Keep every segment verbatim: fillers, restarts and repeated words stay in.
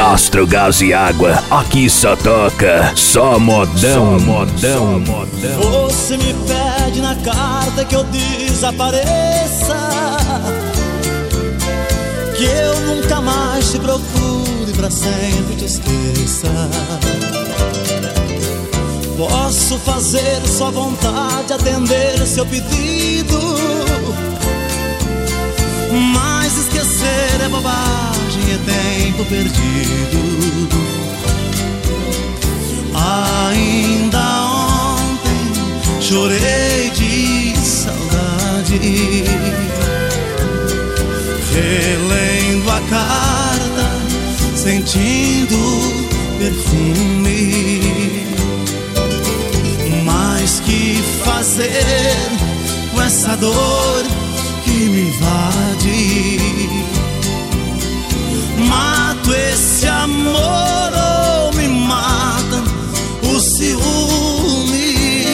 Castro Gás e Água, aqui só toca só modão, só modão, só modão. Você me pede na carta que eu desapareça, que eu nunca mais te procure, pra sempre te esqueça. Posso fazer sua vontade, atender seu pedido, mas esquecer é bobagem, é tempo perdido. Ainda ontem chorei de saudade, relendo a carta, sentindo perfume. Mas que fazer com essa dor que me invade? Mato esse amor ou me mata o ciúme?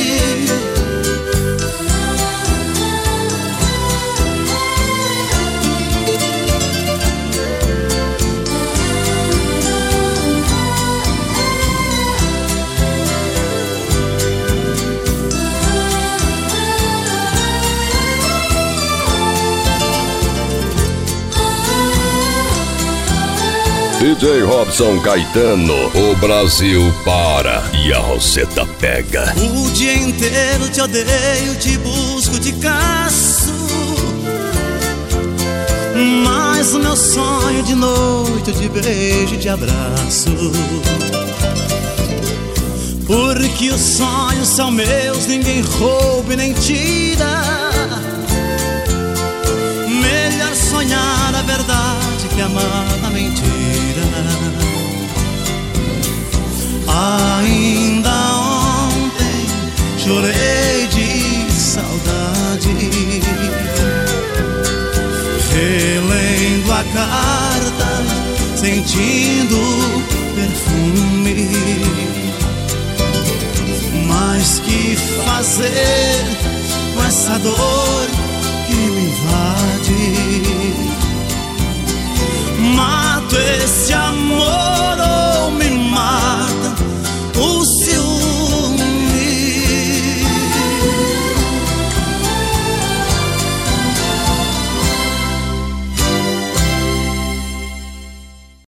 D J Robson Caetano, o Brasil para e a Roseta pega. O dia inteiro te odeio, te busco, te caço, mas o meu sonho de noite eu te beijo e te abraço. Porque os sonhos são meus, ninguém rouba e nem tira. Melhor sonhar a verdade que amar a mentira. Ainda ontem chorei de saudade, relendo a carta, sentindo perfume. Mas que fazer com essa dor que me invade? Mato esse amor